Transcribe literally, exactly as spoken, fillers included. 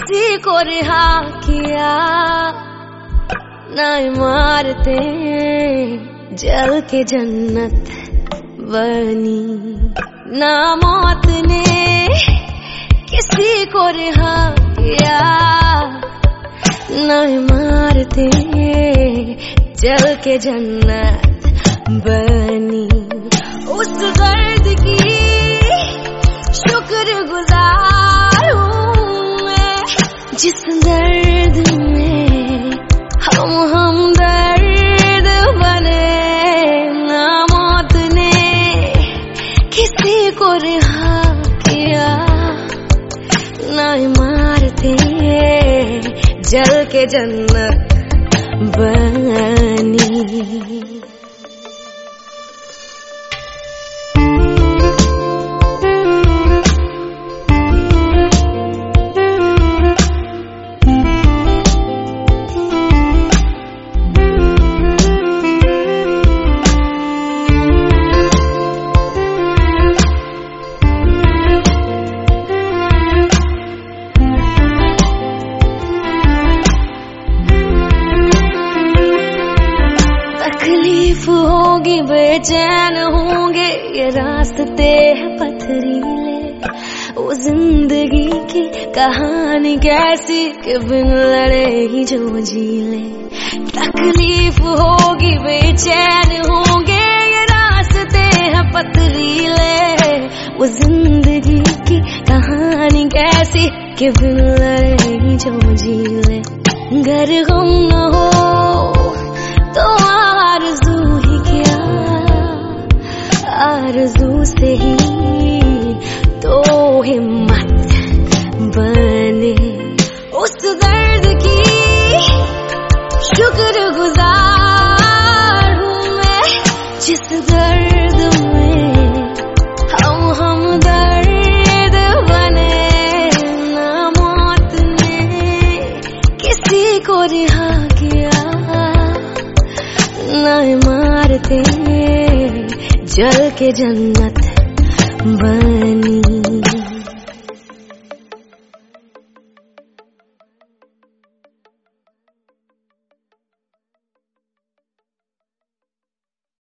किसी को रिहा किया, ना इमारतें जल के जन्नत बनी, ना मौत ने किसी को रिहा किया, ना इमारतें जल के जन्नत बनी। उस दर्द की शुक्रगुजार हूँ मैं, जिस दर्द में हम हम दर्द बने। ना मौत ने किसी को रिहा किया, ना इमारतें जल के जन्नत बनी। तकलीफ होगी, बेचैन होंगे, ये रास्ते हैं पथरीले। वो जिंदगी की कहानी कैसी कि बिन लड़े ही जो जी ले। तकलीफ होगी, बेचैन होंगे, ये रास्ते हैं पथरीले। वो जिंदगी की कहानी कैसी कि बिन लड़े ही जो जी ले। घर गम न हो तो आरज़ू ही क्या, आरज़ू से ही तो हिम्मत बने। उस दर्द की शुक्रगुजार हूँ मैं, जिस दर्द में हम हम दर्द बने। ना मौत ने किसी को रिहा किया, ना इमारतें जल के जन्नत बनी।